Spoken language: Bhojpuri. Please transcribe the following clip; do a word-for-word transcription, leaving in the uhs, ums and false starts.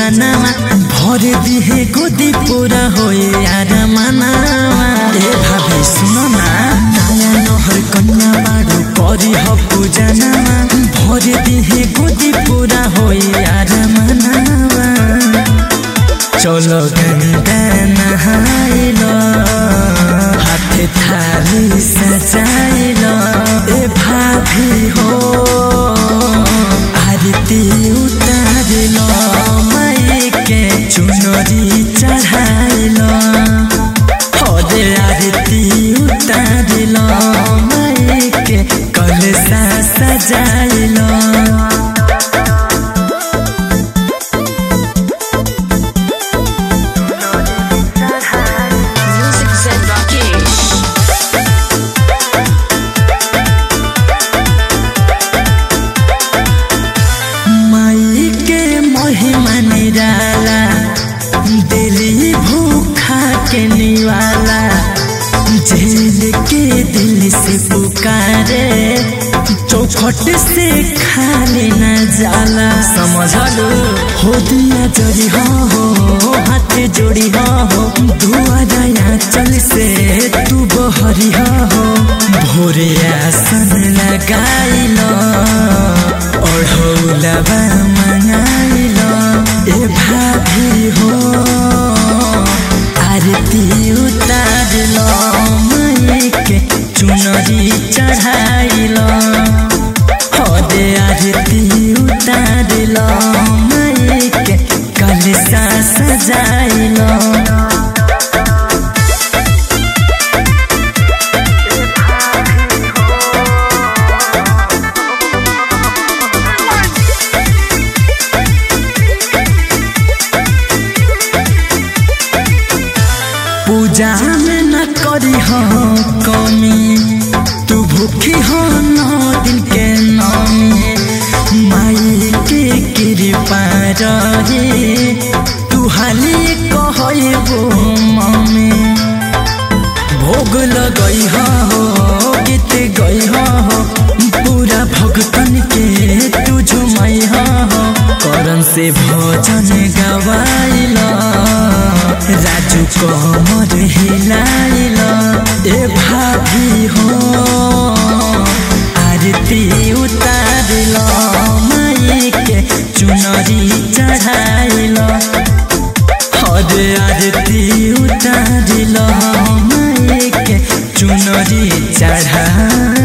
पूजनावा भर दिहे गोदी पूरा होए यार मनावा। ए भाभी सुनो ना नया नहर कन्या बाड़ू करी हो पूजनावा भर दिहे गोदी पूरा होए यार मनावा। चलो गंगा नहाइलो हाथे थाली सजाइलो ए भाभी हो आरती उतारिलो माई के चुनरी चढ़ाइलो होदे आरती उतारिलो माई के कलशा सजाइलो। दिली भूखा के निवाला जेल के दिल से पुकारे चौखट से खाली न जाला। समझ लो हो दिया जरी हो हाथ जोड़ी हो दुआरा चल से तू बहरी हो भोरे आसन लगाइलो ओढ़ौलबा मंगाइलो ए भाभी हो आरती उतारिलो माई के चुनरी चढ़ाइलो होदे आरती उतारिलो माई के कलशा सजाइलो। पूजा में न करी हो कमी तू भूखी हो नौ दिन के नौमी माई के कृपा रही तू हाली कहबो मम्मी भोग लगई हो गीत गई हो पूरा भगतन के तू झुमई हो करन से भजन गवाइलो राजू कमर हिलाइलो ए भाभी हो आरती उतारिलो माई के चुनरी चढ़ाइलो होदे आरती उतारिलो माई के चुनरी चढ़ा।